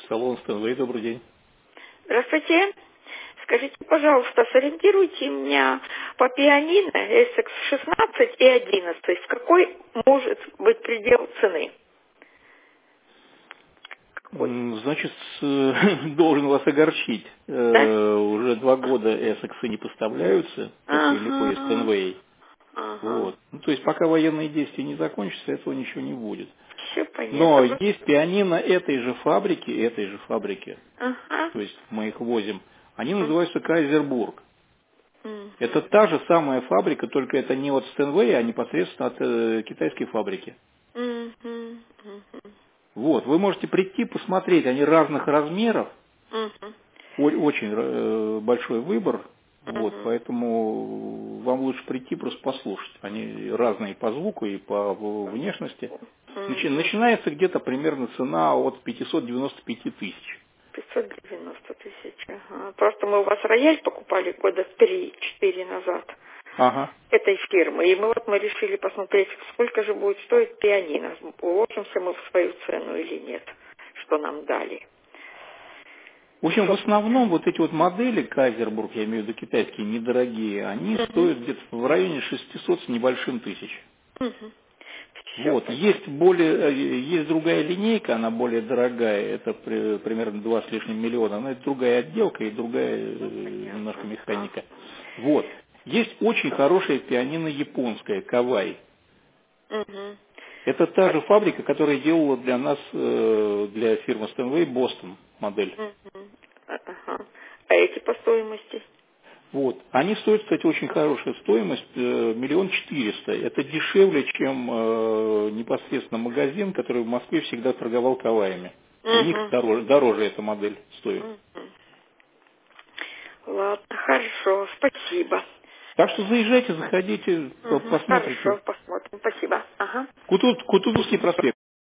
Салон Стэнвей, добрый день. Здравствуйте. Скажите, пожалуйста, сориентируйте меня по пианино SX16 и 11. В какой может быть предел цены? Какой? Значит, должен вас огорчить. Да? Уже 2 года Эссексы не поставляются, как и Липо и Ага. Стэнвей. Ага. Вот. Ну, то есть, пока военные действия не закончатся, этого ничего не будет. Все понятно. Но есть пианино этой же фабрики, Ага. то есть мы их возим. Они М, называются Кайзербург. мгм. Это та же самая фабрика, только это не от Стэнвея, а непосредственно от китайской фабрики. Мгм. Мгм. Вот, вы можете прийти, посмотреть, они разных размеров, Мгм. очень большой выбор, вот, Мгм. поэтому вам лучше прийти просто послушать. Они разные по звуку и по внешности. Мгм. Начинается где-то примерно цена от 595 тысяч. 590 тысяч. Ага. Просто мы у вас рояль покупали года 3-4 назад Ага. этой фирмы. И мы решили посмотреть, сколько же будет стоить пианино. Уложимся мы в свою цену или нет, что нам дали. В общем, в Чтоб- основном вот эти вот модели Кайзербург, я имею в виду китайские, недорогие, они Мгм. стоят где-то в районе 600 с небольшим тысяч. Мгм. Все Вот. понятно. Есть другая линейка, она более дорогая, это примерно 2 с лишним миллиона, но это другая отделка и другая немножко Понятно. механика. Вот. Есть очень хорошая пианино японская, Кавай. Мгм. Это та же фабрика, которая делала для нас, для фирмы Стэнвей, Бостон модель. Мгм. Ага. А эти по стоимости? Вот. Они стоят, кстати, очень хорошая стоимость, 1 400 000. Это дешевле, чем непосредственно магазин, который в Москве всегда торговал каваями. У них Мгм. дороже эта модель стоит. Мгм. Ладно, хорошо, спасибо. Так что заезжайте, заходите, Мгм. посмотрите. Хорошо, посмотрим. Спасибо. Ага. Кутузовский проспект.